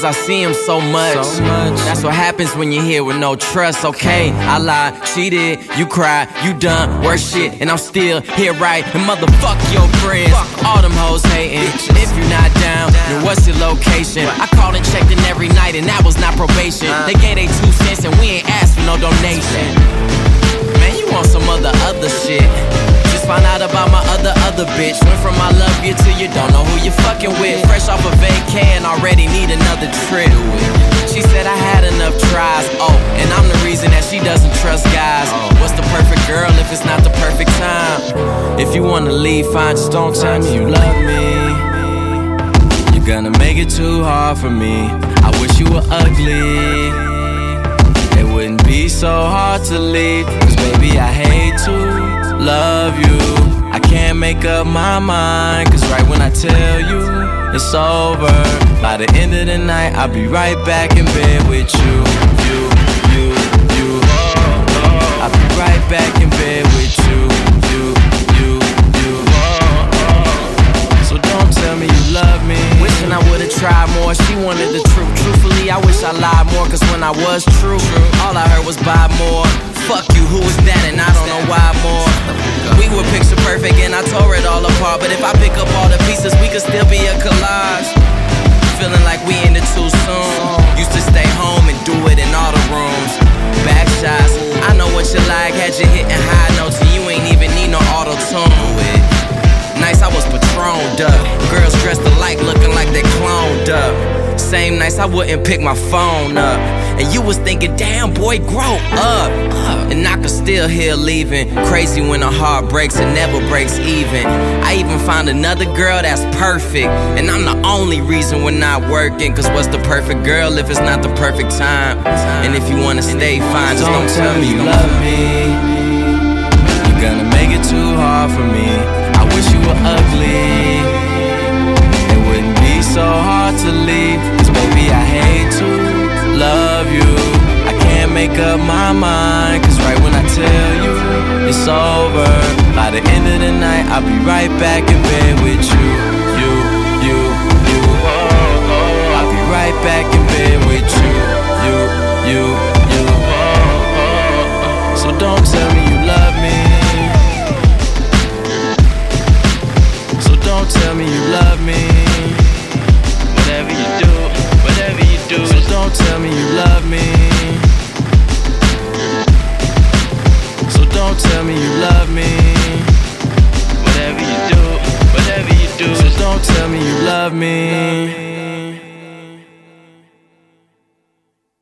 I see him so much. That's what happens when you're here with no trust. Okay, I lied, cheated, you cried, you done worse shit, and I'm still here, right? And motherfuck your friends, all them hoes hating. If you're not down, then what's your location? I called and checked in every night, and that was not probation. They gave they 2 cents, and we ain't asked for no donation. Man, you want some other shit. Just found out about my other bitch. Went from I love you to you don't know who you fucking with. Fresh off a vacay and already need another trip. She said I had enough tries. Oh, and I'm the reason that she doesn't trust guys. What's the perfect girl if it's not the perfect time? If you wanna leave, fine, just don't tell me you love me. You're gonna make it too hard for me. I wish you were ugly. It wouldn't be so hard to leave, cause baby I hate to love you. I can't make up my mind, cause right when I tell you it's over, by the end of the night I'll be right back in bed with you. I'll be right back in bed with you. So don't tell me you love me. Wishing I would've tried more, she wanted the truth. Truthfully, I wish I lied more, cause when I was true, all I heard was buy more. Fuck you, who is that, and I don't know why more. We were picture perfect and I tore it all apart, but if I pick up all the pieces, we could still be a collage. Feeling like we ended too soon. Used to stay home and do it in all the rooms. Back shots, I know what you like. Had you hitting high notes and you ain't even need no auto-tune with. Nights I was Patroned up, girls dressed alike looking like they cloned up. Same nights I wouldn't pick my phone up, and you was thinking, damn boy, grow up. And I could still hear leaving. Crazy when a heart breaks, it never breaks even. I even found another girl that's perfect, and I'm the only reason we're not working. Cause what's the perfect girl if it's not the perfect time? And if you wanna stay fine, just don't tell me you love me. You're gonna make it too hard for me. I wish you were ugly. It wouldn't be so hard to leave, cause baby I hate to love you. I can't make up my mind, cause right when I tell you it's over, by the end of the night I'll be right back in bed with you. I'll be right back in bed with you. So don't tell me you love me. Don't tell me you love me. Whatever you do. So don't tell me you love me. So don't tell me you love me. Whatever you do. So don't tell me you love me.